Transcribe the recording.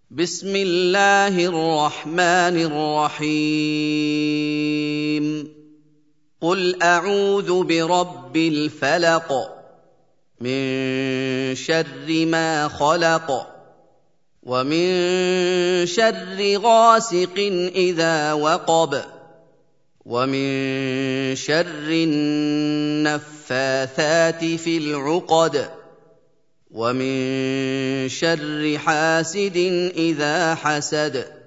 بسم الله الرحمن الرحيم قل أعوذ برب الفلق من شر ما خلق ومن شر غاسق إذا وقب ومن شر النفاثات في العقد ومن شر حاسد إذا حسد